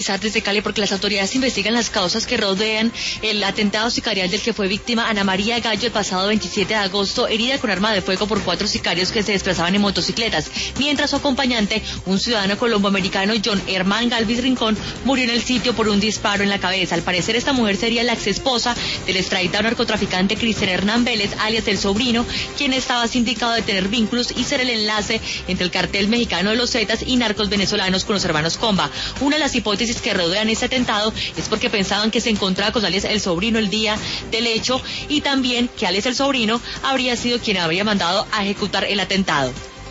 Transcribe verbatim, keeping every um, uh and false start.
precisar desde Cali porque las autoridades investigan las causas que rodean el atentado sicarial del que fue víctima Ana María Gallo el pasado veintisiete de agosto, herida con arma de fuego por cuatro sicarios que se desplazaban en motocicletas, mientras su acompañante, un ciudadano colomboamericano, John Herman Galvis Rincón, murió en el sitio por un disparo en la cabeza. Al parecer, esta mujer sería la exesposa del extraditado narcotraficante Cristian Hernán Vélez, alias El Sobrino, quien estaba sindicado de tener vínculos y ser el enlace entre el cartel mexicano de los Zetas y narcos venezolanos con los hermanos Comba. Una de las hipótesis que rodean este atentado es porque pensaban que se encontraba con alias El Sobrino el día del hecho y también que alias El Sobrino habría sido quien habría mandado a ejecutar el atentado.